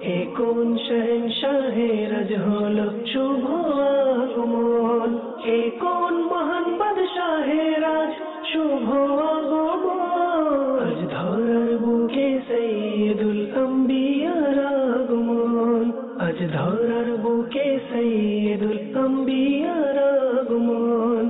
হে কোন শহনশাহের আজ হলো শুভ আগমন, হে কোন মহান বাদশাহের আজ শুভ আগমন। আজ ধরার বুকে সাইয়্যিদুল আম্বিয়ার আগমন, আজ ধরার বুকে সাইয়্যিদুল আম্বিয়ার আগমন।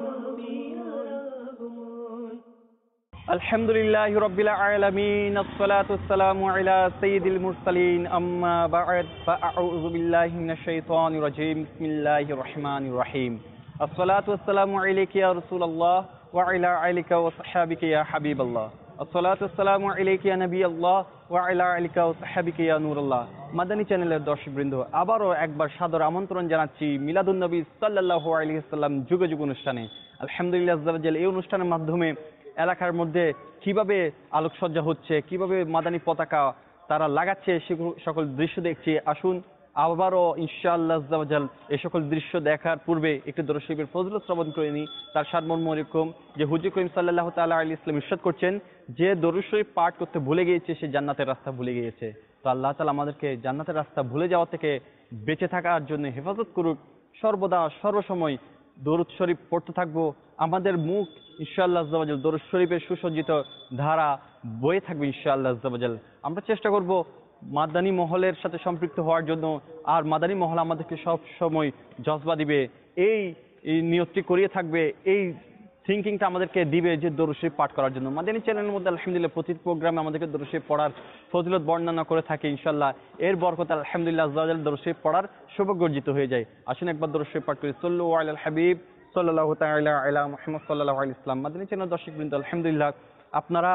আলহামদুলিল্লাহি রাব্বিল আলামিন, আসসালাতু ওয়াসসালামু আলা সাইয়্যিদিল মুরসালিন, আম্মা বা'দ, ফাআউযু বিল্লাহি মিনাশ শাইতানির রাজীম, বিসমিল্লাহির রহমানির রহিম। আসসালাতু ওয়াসসালামু আলাইকা ইয়া রাসূলুল্লাহ ওয়া আলা আলিকা ওয়া সাহবিকা ইয়া হাবিবাল্লাহ। আসসালাতু ওয়াসসালামু আলাইকা ইয়া নবিয়াল্লাহ ওয়া আলা আলিকা ওয়া সাহবিকা ইয়া নূরুল্লাহ। মাদানী চ্যানেলের দর্শকবৃন্দ, আবারও একবার সাদর আমন্ত্রণ জানাচ্ছি মিলাদুন নবী সাল্লাল্লাহু আলাইহি ওয়াসাল্লাম যুগ যুগ অনুষ্ঠানে। আলহামদুলিল্লাহ আযজা ওয়া জাল, এই অনুষ্ঠানের মাধ্যমে এলাকার মধ্যে কিভাবে আলোকসজ্জা হচ্ছে, কিভাবে মাদানী পতাকা তারা লাগাচ্ছে, সে সকল দৃশ্য দেখছি। আসুন আবারও ইনশাআল্লাহ আযজা ওয়া জাল এই সকল দৃশ্য দেখার পূর্বে একটি দরুদ শরীফের ফজিলত শ্রবণ করে নিই। তার সারমর্ম এরকম যে হুজুর করিম সাল্লাল্লাহু তাআলা আলাইহি ওয়াসাল্লাম ইরশাদ করছেন, যে দরুদ শরীফ পাঠ করতে ভুলে গিয়েছে সে জান্নাতের রাস্তা ভুলে গিয়েছে। তো আল্লাহ তাআলা আমাদেরকে জান্নাতের রাস্তা ভুলে যাওয়া থেকে বেঁচে থাকার জন্য হেফাজত করুক। সর্বদা সর্বসময় দরুদ শরীফ পড়তে থাকবো। আমাদের মুখ ইনশাআল্লাহ আযজা ওয়া জাল দরুদ শরীফের সুসজ্জিত ধারা বয়ে থাকবে ইনশাআল্লাহ আযজা ওয়া জাল। আমরা চেষ্টা করব মাদানী মহলের সাথে সম্পৃক্ত হওয়ার জন্য, আর মাদানী মহল আমাদেরকে সব সময় জজবা দিবে, এই নিয়তটি করিয়ে থাকবে, এই থিঙ্কিংটা আমাদেরকে দিবে যে দরুদ শরীফ পাঠ করার জন্য। মাদানী চ্যানেলের মধ্যে আলহামদুলিল্লাহ প্রতি প্রোগ্রামে আমাদেরকে দরুদ শরীফ পড়ার ফজিলত বর্ণনা করে থাকে ইনশাআল্লাহ। এর বরকতে আলহামদুলিল্লাহ আযজা ওয়া জাল দরুদ শরীফ পড়ার সৌভাগ্য অর্জিত হয়ে যায়। আসুন একবার দরুদ শরীফ পাঠ করি। সাল্লু আলাল হাবিব সাল্লাল্লাহু তাআলা আলা মুহাম্মদ সাল্লাল্লাহু আলাইহি ওয়াসাল্লাম। মাদানী চ্যানেল দর্শকবৃন্দ, আলহামদুলিল্লাহ আপনারা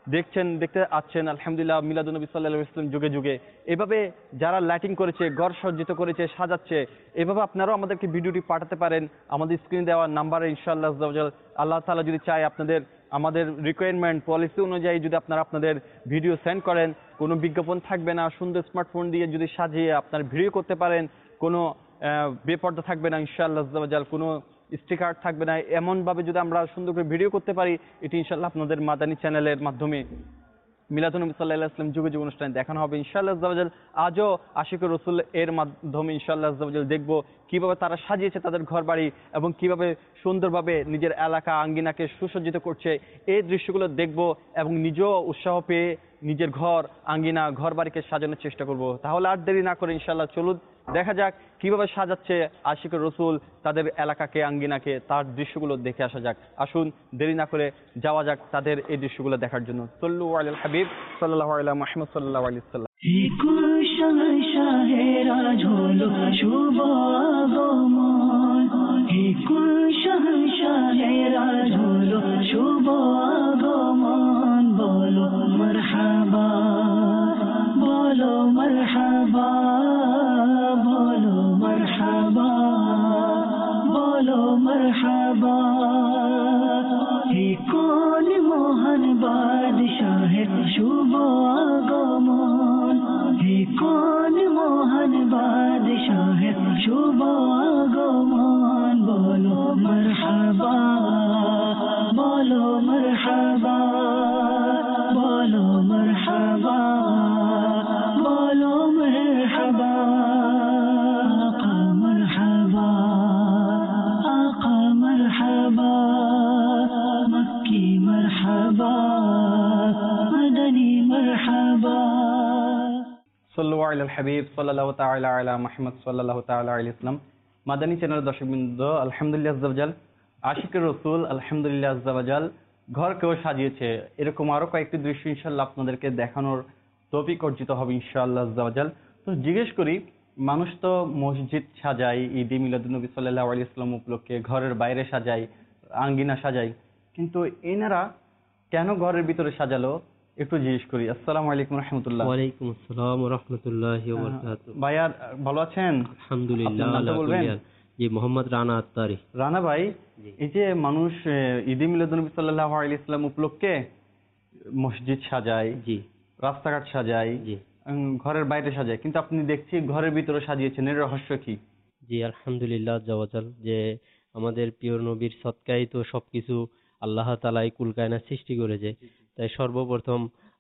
দেখতে আছেন আলহামদুলিল্লাহ মিলাদুন নবী সাল্লাল্লাহু আলাইহি ওয়াসাল্লাম যুগে যুগে এভাবে যারা লাইটিং করেছে, ঘর সজ্জিত করেছে, সাজাচ্ছে, এভাবে আপনারাও আমাদেরকে ভিডিওটি পাঠাতে পারেন আমাদের স্ক্রিনে দেওয়া নাম্বারে ইনশাআল্লাহ আযজা ওয়া জাল। আল্লাহ তাআলা যদি চায় আপনাদের আমাদের রিকোয়ারমেন্ট পলিসি অনুযায়ী যদি আপনারা আপনাদের ভিডিও সেন্ড করেন, কোনো বিজ্ঞাপন থাকবে না, সুন্দর স্মার্টফোন দিয়ে যদি সাজিয়ে আপনার ভিডিও করতে পারেন, কোনো বেপর্দা থাকবে না ইনশাআল্লাহ আযজা ওয়া জাল, কোনো স্টিকার থাকবে না, এমনভাবে যদি আমরা সুন্দর করে ভিডিও করতে পারি, এটি ইনশাআল্লাহ আপনাদের মাদানী চ্যানেলের মাধ্যমে মিলাদুন নবী সাল্লাল্লাহু আলাইহি ওয়াসাল্লাম যুগে যুগে অনুষ্ঠানে দেখানো হবে ইনশাআল্লাহ আযজা ওয়া জাল। আজও আশিকুর রাসূল এর মাধ্যমে ইনশাআল্লাহ আযজা ওয়া জাল দেখবো কিভাবে তারা সাজিয়েছে তাদের ঘর বাড়ি এবং কিভাবে সুন্দরভাবে নিজের এলাকা আঙ্গিনাকে সুসজ্জিত করছে। এই দৃশ্যগুলো দেখবো এবং নিজেও উৎসাহ পেয়ে নিজের ঘর আঙ্গিনা ঘর বাড়িকে সাজানোর চেষ্টা করব। তাহলে আর দেরি না করে ইনশাআল্লাহ চলুন দেখা যাক কিভাবে সাজাচ্ছে আশিকুর রাসূল তাদের এলাকাকে আঙ্গিনাকে, তার দৃশ্যগুলো দেখে আসা যাক। আসুন দেরি না করে যাওয়া যাক তাদের এই দৃশ্যগুলো দেখার জন্য। সাল্লু আলাল হাবিব সাল্লাল্লাহু আলা মুহাম্মদ সাল্লাল্লাহু আলাইহি ওয়াসাল্লাম। শাহের আজ হলো শুভ আগমন, হে কুল শাহের আজ হলো শুভ আগমন। বলো মারহাবা, বলো মারহাবা, বলো মারহাবা, বলো মারহাবা। হে কোন মহান বাদশাহের শুভ আগমন, হে কোন মহান বাদশাহের শুভ আগমন। বলো মারহাবা, বলো মারহাবা, বলো মারহাবা, বলো মারহাবা। আকা মারহাবা, আকা মারহাবা, মক্কি মারহাবা, মাদানী মারহাবা। সাল্লু আলাল হাবিব সাল্লাল্লাহু তাআলা আলা মুহাম্মদ সাল্লাল্লাহু তাআলা আলাইহি ওয়াসাল্লাম। মাদানী চ্যানেলের দর্শকবৃন্দ, আলহামদুলিল্লাহ আযজা ওয়া জাল আশিকুর রাসূল আলহামদুলিল্লাহ আযজা ওয়া জাল ঘরকেও সাজিয়েছে। এরকম আরো কয়েকটি দৃশ্য ইনশাআল্লাহ আপনাদেরকে দেখানোর তৌফিক অর্জিত হবে ইনশাআল্লাহ আযজা ওয়া জাল। তো জিজ্ঞেস করি, মানুষ তো মসজিদ সাজায় ঈদে মিলাদুন নবী সাল্লাল্লাহু আলাইহি ওয়াসাল্লাম উপলক্ষে, ঘরের বাইরে সাজায়, আঙ্গিনা সাজায়, কিন্তু এনারা কেন ঘরের ভিতরে সাজালো একটু জিজ্ঞেস করি। আসসালামু আলাইকুম রাহমাতুল্লাহ। ওয়ালাইকুম আসসালাম ওয়া রাহমাতুল্লাহি ওয়া বারাকাতুহু। ভাইয়া ভালো আছেন? আলহামদুলিল্লাহ। আপনার নামটা বলবেন? জি, মোহাম্মদ রানা আত্তারি। রানা ভাই, এই যে মানুষ ঈদে মিলাদুন নবী সাল্লাল্লাহু আলাইহি ওয়াসাল্লাম উপলক্ষে মসজিদ সাজায়, জি, রাস্তাঘাট সাজায়, জি, ঘরের বাইরে সাজায়, কিন্তু আপনি দেখছি ঘরের ভিতরে সাজিয়েছেন, এর রহস্য কি? জি, আলহামদুলিল্লাহ জাওয়াজাল, যে আমাদের প্রিয় নবীর সদকায় তো সবকিছু আল্লাহ তাআলাই কুল কায়নাত সৃষ্টি করেছে। তাই সর্বপ্রথম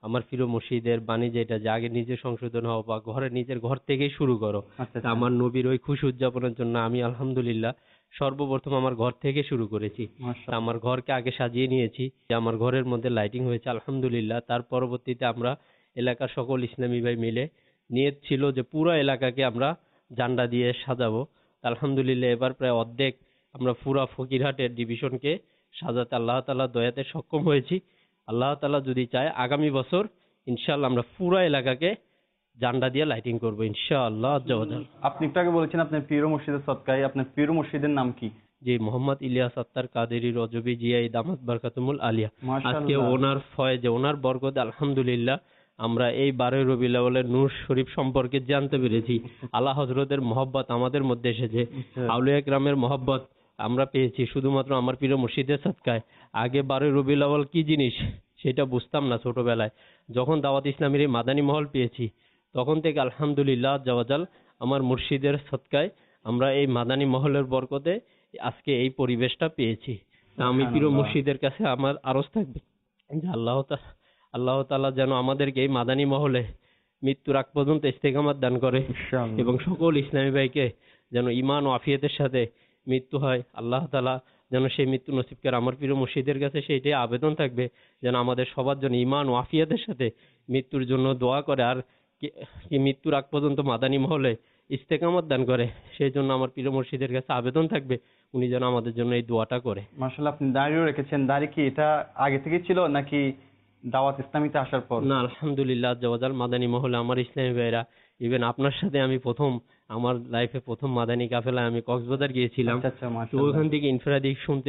আমার প্রিয় মুর্শিদের বাণী যেটা যে আগে নিজে সংশোধন হও বা নিজের ঘর থেকেই শুরু করো। আচ্ছা তা আমার নবীর ওই খুশি উদযাপনের জন্য আমি আলহামদুলিল্লাহ সর্বপ্রথম আমার ঘর থেকে শুরু করেছি। তা মাশাআল্লাহ। আমার ঘরকে আগে সাজিয়ে নিয়েছি, যে আমার ঘরের মধ্যে লাইটিং হয়েছে আলহামদুলিল্লাহ। তার পরবর্তীতে আমরা এলাকার সকল ইসলামী ভাই মিলে নিয়ত ছিল যে পুরো এলাকাকে আমরা ঝান্ডা দিয়ে সাজাবো। তা আলহামদুলিল্লাহ এবার প্রায় অর্ধেক আমরা পুরা ফকিরহাটের ডিভিশনকে সাজাতে আল্লাহ তাআলা দয়াতে সক্ষম হয়েছি। আল্লাহ তাআলা যদি চায় আগামী বছর ইনশাআল্লাহ আমরা পুরো এলাকাকে ঝান্ডা দিয়ে লাইটিং করব ইনশাআল্লাহ আজ্জা ওয়া জাল। আপনি একটু আগে বলেছেন আপনার পীর মুর্শিদের সদকায়, আপনার পীর মুর্শিদের নাম কি? যে মোহাম্মদ ইলিয়াস আত্তার কাদেরী রজবী জিয়াই দামাত বারকাতুমুল আলিয়া। আজকে মাশাআল্লাহ। ওনার ফয়েজে ওনার বরকতে আলহামদুলিল্লাহ আমরা এই 12 রবিউল আউয়ালের নূর শরীফ সম্পর্কে জানতে পেরেছি। আল্লাহ হযরতের মহব্বত আমাদের মধ্যে এসেছে, আউলিয়া কিরামের মহব্বত আমরা পেয়েছি শুধুমাত্র আমার প্রিয় মুর্শিদের সদকায়। আগে 12 রবিউল আউয়াল কি জিনিস সেটা বুঝতাম না ছোটবেলায়। যখন দাওয়াত ইসলামের এই মাদানী মহল পেয়েছি তখন থেকে আলহামদুলিল্লাহ আজ্জা ওয়া জাল আমার মুর্শিদের সদকায় আমরা এই মাদানী মহলের বরকতে আজকে এই পরিবেশটা পেয়েছি। তা আমি প্রিয় মুর্শিদের কাছে আমার আরজ থাকবে যে আল্লাহ তাআলা যেন আমাদেরকে এই মাদানী মহলে মৃত্যুর আগ পর্যন্ত ইস্তেকামত দান করে ইনশাআল্লাহ। এবং সকল ইসলামী ভাইকে যেন ঈমান ও আফিয়াতের সাথে মৃত্যু হয়। আল্লাহ তাআলা যেন সেই মৃত্যু নসিব করে। আমার প্রিয় মুর্শিদের কাছে সেইটাই আবেদন থাকবে যেন আমাদের সবার জন্য ঈমান ও আফিয়াতের সাথে মৃত্যুর জন্য দোয়া করে, আর কি মৃত্যুর আগ পর্যন্ত মাদানী মহলে ইস্তেকামত দান করে। সেই জন্য আমার প্রিয় মুর্শিদের কাছে আবেদন থাকবে উনি যেন আমাদের জন্য এই দোয়াটা করে। মাশাআল্লাহ, আপনি দাড়িও রেখেছেন। দাড়ি কি এটা আগে থেকে ছিল নাকি দাওয়াত ইসলামীতে আসার পর? না আলহামদুলিল্লাহ আজ্জা ওয়া জাল মাদানী মহলে আমার ইসলামী ভাইরা, ইভেন আপনার সাথে আমি আমার লাইফে প্রথম মাদানী কাফেলায় আমি কক্সবাজার গিয়েছিলাম। আচ্ছা আচ্ছা, তো মাশাআল্লাহ। ওখান থেকে ইনফিরাদি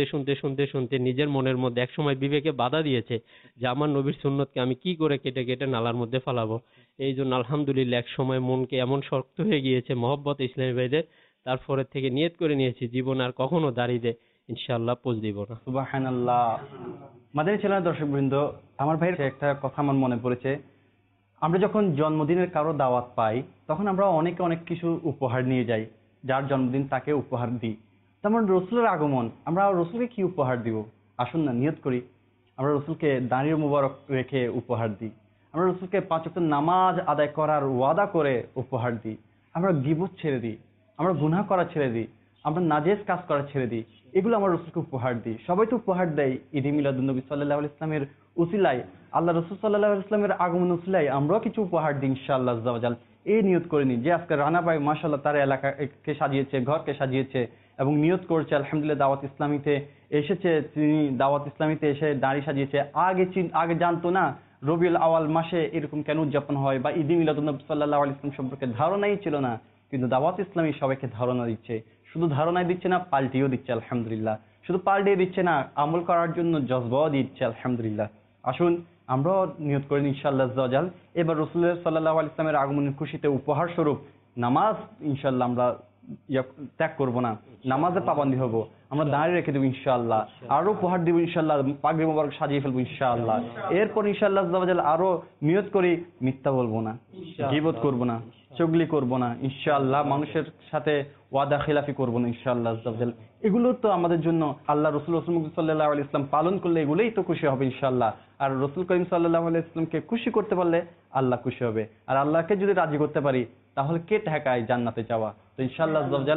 শুনতে নিজের মনের মধ্যে একসময় বিবেকে বাধা দিয়েছে যে আমার নবীর সুন্নতকে আমি কি করে কেটে কেটে নালার মধ্যে ফালাবো। এই জন্য আলহামদুলিল্লাহ এক সময় মনকে এমন শক্ত হয়ে গিয়েছে মহব্বত ইসলামী ভাইদের, তারপরে থেকে নিয়ত করে নিয়েছি জীবন আর কখনো দাড়িতে ইনশাআল্লাহ পোজ দিব না। সুবহানাল্লাহ। মাদানী চ্যানেলের দর্শকবৃন্দ, আমার ভাইয়ের একটা কথা আমার মনে পড়েছে। আমরা যখন জন্মদিনের কারো দাওয়াত পাই তখন আমরা অনেক কিছু উপহার নিয়ে যাই, যার জন্মদিন তাকে উপহার দিই। তেমন রসুলের আগমন, আমরা রসুলকে কি উপহার দিব? আসুন না নিয়ত করি, আমরা রসুলকে দাঁড়িয়ে মুবারক রেখে উপহার দিই। আমরা রসুলকে 5 ওয়াক্ত নামাজ আদায় করার ওয়াদা করে উপহার দিই। আমরা গীবত ছেড়ে দিই, আমরা গুনাহ করা ছেড়ে দিই, আমরা নাজেজ কাজ করা ছেড়ে দিই। এগুলো আমরা রসুলকে উপহার দিই। সবাই তো উপহার দেয় ঈদে মিলাদুন্নবী সাল্লাল্লাহু আলাইহি ইসলামের উসিলায়, আল্লাহ রসুল সাল্লাল্লাহু আলাইহি ইসলামের আগমন উসিলায় আমরাও কিছু উপহার দিই ইনশাআল্লাহ আজ্জা ওয়া জাল। এই নিয়ত করে নিই যে আজকে রানা ভাই মাশাআল্লাহ তার এলাকাকে সাজিয়েছে, ঘরকে সাজিয়েছে এবং নিয়ত করছে আলহামদুলিল্লাহ দাওয়াত ইসলামীতে এসেছে, তিনি দাওয়াত ইসলামীতে এসে দাড়ি সাজিয়েছে। আগে জানতো না রবিউল আউয়াল মাসে এরকম কেন উদযাপন হয় বা ঈদে মিলাদুন্নবী সাল্লাল্লাহু আলাইহি ইসলাম সম্পর্কে ধারণাই ছিল না, কিন্তু দাওয়াত ইসলামী সবাইকে ধারণা দিচ্ছে। শুধু ধারণাই দিচ্ছে না, পাল্টিও দিচ্ছে আলহামদুলিল্লাহ। শুধু পাল্টিয়ে দিচ্ছে না, আমল করার জন্য জজবাও দিচ্ছে আলহামদুলিল্লাহ। আসুন আমরাও নিয়ত করি ইনশাআল্লাহ আজ্জা ওয়া জাল এবার রাসূলুল্লাহ সাল্লাল্লাহু আলাইহি ইসলামের আগমনের খুশিতে উপহার স্বরূপ নামাজ ইনশাআল্লাহ আমরা ত্যাগ করব না, নামাজে পাবন্দী হব, আমরা দাঁড়িয়ে রেখে দেবো ইনশাআল্লাহ, আরো উপহার দিব ইনশাআল্লাহ, পাগড়ি মোবারক সাজিয়ে ফেলবো ইনশাআল্লাহ। এরপর ইনশাআল্লাহ আজ্জা ওয়া জাল আরো নিয়ত করি মিথ্যা বলবো না, গীবত করব না, চুগলি করব না ইনশাআল্লাহ, মানুষের সাথে ওয়াদা খিলাফি করব না ইনশাআল্লাহ আজ্জা ওয়া জাল। এগুলো তো আমাদের জন্য আল্লাহ রসুল সাল্লাল্লাহু আলাইহি ইসলাম পালন করলে এগুলোই তো খুশি হবে ইনশাআল্লাহ। আর রসুল করিম সাল্লাল্লাহু আলাইহি ইসলামকে খুশি করতে পারলে আল্লাহ খুশি হবে। আর আল্লাহকে যদি রাজি করতে পারি তাহলে কে ঠেকায় জান্নাতে যাওয়া। তো ইনশাআল্লাহ আজ্জা ওয়া জাল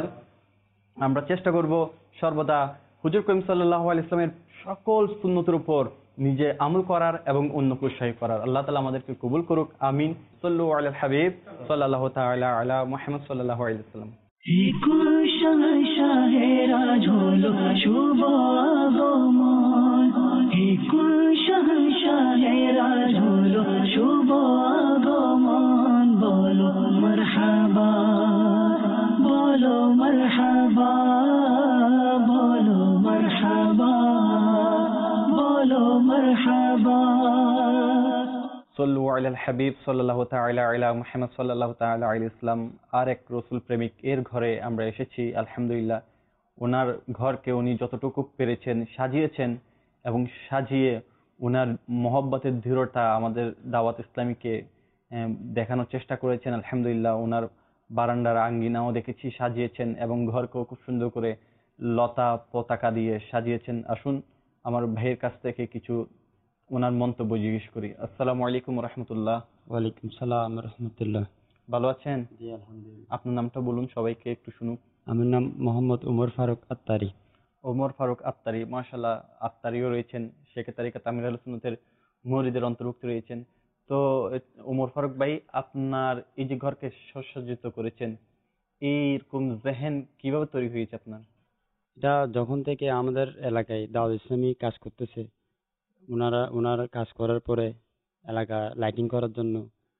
আমরা চেষ্টা করব সর্বদা হুজুর করিম সাল্লাল্লাহু আলাইহি ইসলামের সকল সুন্নতের উপর নিজে আমল করার এবং অন্যকে উৎসাহী করার। আল্লাহ তাআলা আমাদেরকে কবুল করুক, আমিন। সাল্লু আলাল হাবিব সাল্লাল্লাহু তাআলা আলা মুহাম্মদ সাল্লাল্লাহু আলাইহি ওয়াসাল্লাম। শাহেরাজ হলো শুভ আগমন, শাহেরাজ হলো শুভ আগমন। বলো মারহাবা, বলো মারহাবা, বলো মারহাবা, বলো মারহাবা। সাল্লু আলাল হাবিব সাল্লাল্লাহু তাআলা আলা মুহাম্মদ সাল্লাল্লাহু তাআলা আলাইহি ওয়াসাল্লাম। আর এক রসুল প্রেমিক এর ঘরে আমরা এসেছি আলহামদুলিল্লাহ। ওনার ঘরকে উনি যতটুকু পেরেছেন সাজিয়েছেন এবং সাজিয়ে ওনার মহব্বতের দৃঢ়তা আমাদের দাওয়াত ইসলামীকে দেখানোর চেষ্টা করেছেন আলহামদুলিল্লাহ। ওনার বারান্দার আঙ্গিনাও দেখেছি সাজিয়েছেন এবং ঘরকেও খুব সুন্দর করে লতা পতাকা দিয়ে সাজিয়েছেন। আসুন আমার ভাইয়ের কাছ থেকে কিছু ওনার মন্তব্য জিজ্ঞেস করি। আসসালামু আলাইকুম রহমতুল্লাহ। ওয়ালাইকুম সালাম রহমতুল্লাহ। ভালো আছেন? জি আলহামদুলিল্লাহ। আপনার নামটা বলুন, সবাইকে একটু শুনুক। আমার নাম মোহাম্মদ উমর ফারুক আত্তারি। ওমর ফারুক আত্তারি, মাশাআল্লাহ, আত্তারিও রয়েছেন, শেখ তারিকাত আমির আহলে সুন্নাতের মুরিদের অন্তর্ভুক্ত রয়েছেন। তো ওমর ফারুক ভাই, আপনার এই যে ঘরকে সুসজ্জিত করেছেন, এইরকম জেহেন কিভাবে তৈরি হয়েছে আপনার? এটা যখন থেকে আমাদের এলাকায় দাওয়াত ইসলামী কাজ করতেছে, ওনারা কাজ করার পরে এলাকা লাইটিং করার জন্য,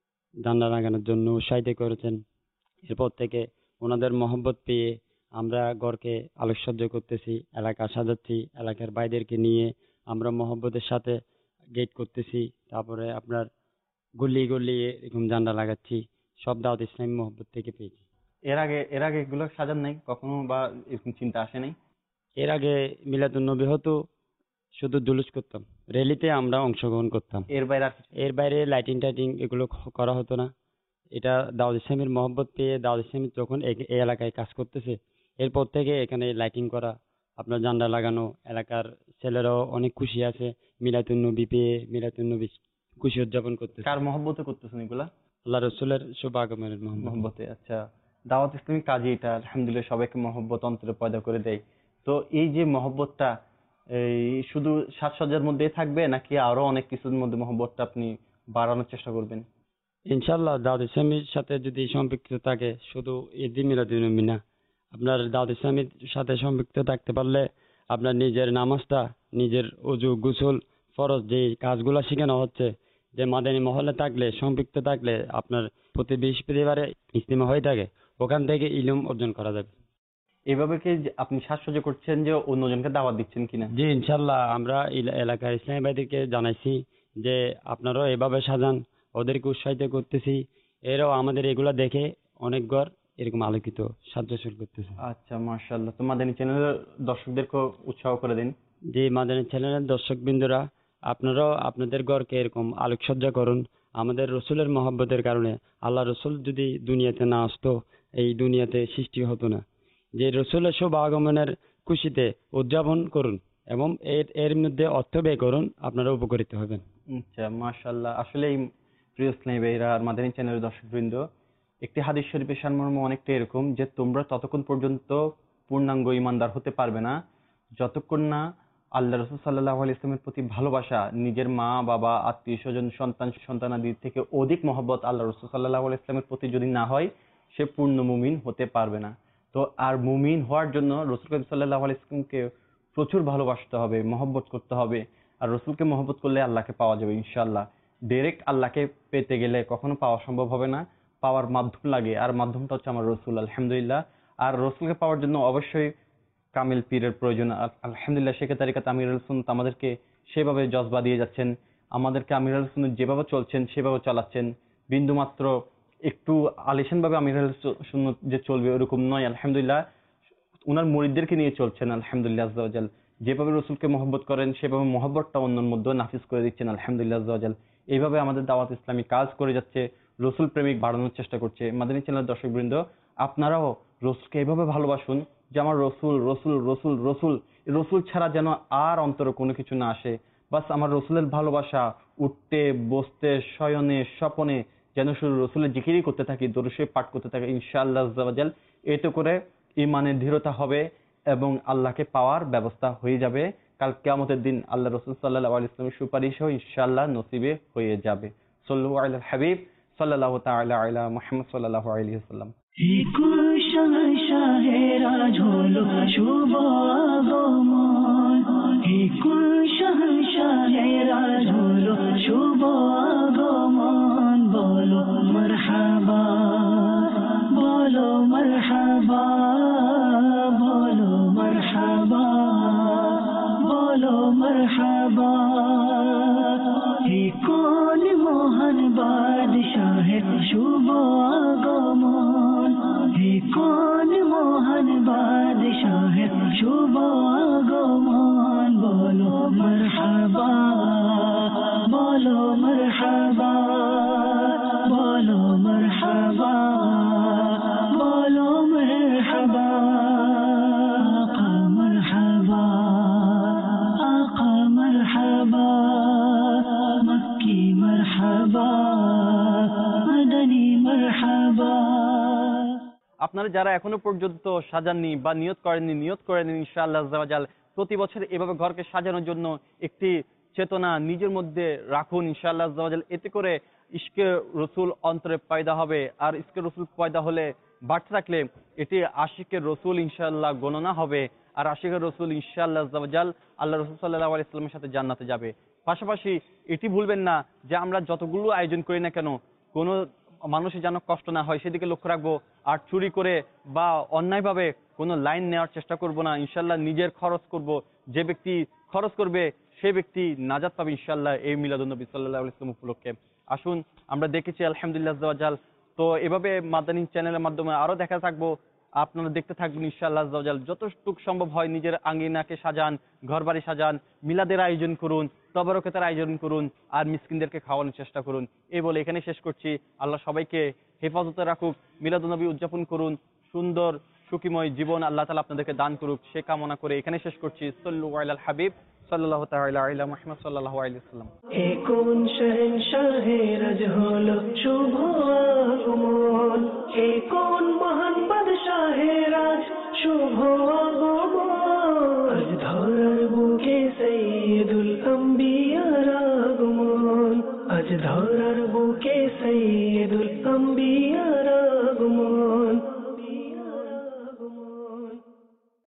জানলা লাগানোর জন্য উৎসাহিত করেছেন। এরপর থেকে ওনাদের মহব্বত পেয়ে আমরা ঘরকে আলোকসজ্জা করতেছি, এলাকা সাজাচ্ছি, এলাকার ভাইদেরকে নিয়ে আমরা মহব্বতের সাথে গেট করতেছি, তারপরে আপনার গলি গলি এরকম জানলা লাগাচ্ছি। সব দাওয়াত ইসলামী মহব্বত থেকে পেয়েছি। এর আগে এগুলো সাজান নাই কখনো, বা এরকম চিন্তা আসে নাই? এর আগে মিলাদুন্নবী হতো, শুধু জুলুস করতাম, র্যালিতে আমরা অংশগ্রহণ করতাম। এর বাইরে আর কিছু? এর বাইরে লাইটিং টাইটিং এগুলো করা হতো না। এটা দাউদ ইসলামের মহব্বত পেয়ে দাউদ ইসলামী যখন এই এলাকায় কাজ করতেছে, এরপর থেকে এখানে লাইটিং করা, আপনার জানলা লাগানো, এলাকার ছেলেরাও অনেক খুশি আছে মিলাদুন্নবী পেয়ে, মিলাদুন্নবী খুশি উদযাপন করতেছে। কার মহব্বতে করতেছেন এগুলা? আল্লাহ রসুলের শুভ আগমনের মহব্বতে। আচ্ছা, দাওয়াত ইসলামী কাজে এটা আলহামদুলিল্লাহ সবাইকে মহব্বত অন্তরে পয়দা করে দেয়। তো এই যে মহব্বতটা এই শুধু সাজসজ্জার মধ্যেই থাকবে, নাকি আরো অনেক কিছুর মধ্যে মহব্বতটা আপনি বাড়ানোর চেষ্টা করবেন? ইনশাল্লাহ দাউদ ইসলামীর সাথে যদি সম্পৃক্ত থাকে, শুধু ঈদ মিলাদুন্নবী না, আপনার দাউদ ইসলামীর সাথে সম্পৃক্ত থাকতে পারলে আপনার নিজের নামাজটা, নিজের ওযু গোসল ফরজ যে কাজগুলো শেখানো হচ্ছে, যে মাদানী মহলে থাকলে, সম্পৃক্ত থাকলে, আপনার প্রতি বৃহস্পতিবারে ইজতিমা হয়ে থাকে, ওখান থেকে ইলম অর্জন করা যাবে। এভাবে কি যে আপনি সাজসজ্জা করছেন যে অন্যজনকে দাওয়াত দিচ্ছেন কিনা? জি ইনশাল্লাহ আমরা এলাকার ইসলামী ভাইদেরকে জানাইছি যে আপনারাও এভাবে সাজান, ওদেরকে উৎসাহিত করতেছি। এরাও আমাদের এগুলা দেখে অনেক ঘর এরকম আলোকিত সাহায্য শুরু করতেছে। আচ্ছা, মাশাআল্লাহ। তো মাদানী চ্যানেলের দর্শকদেরকে উৎসাহ করে দিন। যে মাদানী চ্যানেলের দর্শক বিন্দুরা, আপনারাও আপনাদের ঘরকে এরকম আলোকসজ্জা করুন। আমাদের রসুলের মহব্বতের কারণে, আল্লাহ রসুল যদি দুনিয়াতে না আসতো, এই দুনিয়াতে সৃষ্টি হতো না। যে রসুলের শুভ আগমনের খুশিতে উদযাপন করুন এবং এর মধ্যে অর্থ ব্যয় করুন, আপনারা উপকৃত হবেন। আচ্ছা, মাশাআল্লাহ। আসলে এই প্রিয় স্নেহী ভাইরা আর মাদানী চ্যানেলের দর্শকবৃন্দ, একটি হাদিস শরীফের সারমর্ম অনেকটা এরকম যে তোমরা ততক্ষণ পর্যন্ত পূর্ণাঙ্গ ইমানদার হতে পারবে না যতক্ষণ না আল্লাহ রসুল সাল্লাল্লাহু আলাইহি ওয়াসাল্লামের প্রতি ভালোবাসা, নিজের মা বাবা আত্মীয় স্বজন সন্তানাদির থেকে অধিক মহব্বত আল্লাহ রসুল সাল্লাল্লাহু আলাইহি ওয়াসাল্লামের প্রতি যদি না হয়, সে পূর্ণ মুমিন হতে পারবে না। তো আর মুমিন হওয়ার জন্য রসুল করিম সাল্লাল্লাহু আলাইহি ওয়াসাল্লামকে প্রচুর ভালোবাসতে হবে, মহব্বত করতে হবে। আর রসুলকে মহব্বত করলে আল্লাহকে পাওয়া যাবে ইনশাআল্লাহ। ডাইরেক্ট আল্লাহকে পেতে গেলে কখনো পাওয়া সম্ভব হবে না, পাওয়ার মাধ্যম লাগে, আর মাধ্যমটা হচ্ছে আমার রসুল, আলহামদুলিল্লাহ। আর রসুলকে পাওয়ার জন্য অবশ্যই কামিল পীরের প্রয়োজন। আলহামদুলিল্লাহ শেখ তারিকাত আমির আহলে সুন্নাত আমাদেরকে সেভাবে জজবা দিয়ে যাচ্ছেন, আমাদেরকে আমির আহলে সুন্নাত যেভাবে চলছেন সেভাবে চালাচ্ছেন। বিন্দুমাত্র একটু আলিশান ভাবে আমির আহলে সুন্নাত যে চলবে ওরকম নয়, আলহামদুলিল্লাহ উনার মুরিদদেরকে নিয়ে চলছেন, আলহামদুলিল্লাহ আজ্জা ওয়া জাল। যেভাবে রসুলকে মহব্বত করেন সেভাবে মহব্বতটা অন্যের মধ্যে নাফিজ করে দিচ্ছেন, আলহামদুলিল্লাহ আজ্জা ওয়া জাল। এইভাবে আমাদের দাওয়াত ইসলামী কাজ করে যাচ্ছে, রসুল প্রেমিক বাড়ানোর চেষ্টা করছে। মাদানী চ্যানেলের দর্শকবৃন্দ, আপনারাও রসুলকে এইভাবে ভালোবাসুন যে আমার রসুল রসুল রসুল রসুল, রসুল ছাড়া যেন আর অন্তরে কোনো কিছু না আসে। বাস আমার রসুলের ভালোবাসা উঠতে বসতে শয়নে স্বপনে যেন শুধু রসুলের জিকিরই করতে থাকি, দরুদ শরীফ পাঠ করতে থাকি ইনশাআল্লাহ আজ্জা ওয়া জাল। এতে করে ইমানের দৃঢ়তা হবে এবং আল্লাহকে পাওয়ার ব্যবস্থা হয়ে যাবে। কাল কিয়ামতের দিন আল্লাহ রসুল সাল্লাল্লাহু আলাইহি ওয়াসাল্লামের সুপারিশও ইনশাআল্লাহ নসিবে হয়ে যাবে। সাল্লু আলাল হাবিব সাল্লাল্লাহু তাআলা আলা মুহাম্মদ সাল্লাল্লাহু আলাইহি ওয়াসাল্লাম। শাহেরাজ হলো শুভ আগমন, শাহেরাজ হলো শুভ আগমন। বলো মারহাবা, বলো মারহাবা, বলো মারহাবা, বলো মারহাবা। কোন মহান বাদশাহের শুভ আগমন, কোন মহান বাদশাহের শুভ আগমন। বলো মারহাবা, বলো মারহাবা, বলো মারহাবা, বলো মারহাবা। আকা মারহাবা, আকা মারহাবা, আপনারা যারা এখনো পর্যন্ত সাজাননি বা নিয়ত করেননি, নিয়ত করে নিন ইনশাআল্লাহ আজ্জা ওয়া জাল। প্রতি বছর এভাবে ঘরকে সাজানোর জন্য একটি চেতনা নিজের মধ্যে রাখুন ইনশাআল্লাহ আজ্জা ওয়া জাল। এতে করে ইশকে রসুল অন্তরে পয়দা হবে, আর ইশকে রসুল পয়দা হলে বাড়তে থাকলে এটি আশিকের রসুল ইনশাআল্লাহ গণনা হবে, আর আশিকের রসুল ইনশাআল্লাহ আজ্জা ওয়া জাল আল্লাহ রসুল সাল্লাল্লাহু আলাইহি ওয়াসাল্লামের সাথে জান্নাতে যাবে। পাশাপাশি এটি ভুলবেন না যে আমরা যতগুলো আয়োজন করি না কেন কোনো মানুষের যেন কষ্ট না হয় সেদিকে লক্ষ্য রাখবো। আর চুরি করে বা অন্যায়ভাবে কোনো লাইন নেওয়ার চেষ্টা করব না ইনশাআল্লাহ। নিজের খরচ করব, যে ব্যক্তি খরচ করবে সে ব্যক্তি নাজাত পাবে ইনশাআল্লাহ এই মিলাদুন নবী সাল্লাল্লাহু আলাইহি ওয়াসাল্লাম উপলক্ষে। আসুন আমরা দেখেছি আলহামদুলিল্লাহ আজ্জা ওয়া জাল। তো এভাবে মাদানী চ্যানেলের মাধ্যমে আরো দেখা থাকবো, আপনারা দেখতে থাকবেন ইনশাআল্লাহ আজ্জা ওয়া জাল। যতটুকু সম্ভব হয় নিজের আঙ্গিনাকে সাজান, ঘর বাড়ি সাজান, মিলাদের আয়োজন করুন, তবরকতের আয়োজন করুন, আর মিসকিনদেরকে খাওয়ানোর চেষ্টা করুন। এই বলে এখানে শেষ করছি। আল্লাহ সবাইকে হেফাজতে রাখুক, মিলাদুন নবী উদযাপন করুন, সুন্দর সুখীময় জীবন আল্লাহ তাআলা আপনাদেরকে দান করুক সে কামনা করে এখানে শেষ করছি। সাল্লু আলাল হাবিব সাল্লাল্লাহু তাআলা আলা মুহাম্মদ সাল্লাল্লাহু আলাইহি ওয়াসাল্লাম। এ কোন শহনশাহের আজ হলো শুভ আগমন, এ কোন মহান বাদশাহের আজ শুভ আগমন। আজ ধরার বুকে সাইয়্যিদুল আম্বিয়ার আগমন, আজ ধরার বুকে সাইয়্যিদুল আম্বিয়ার আগমন।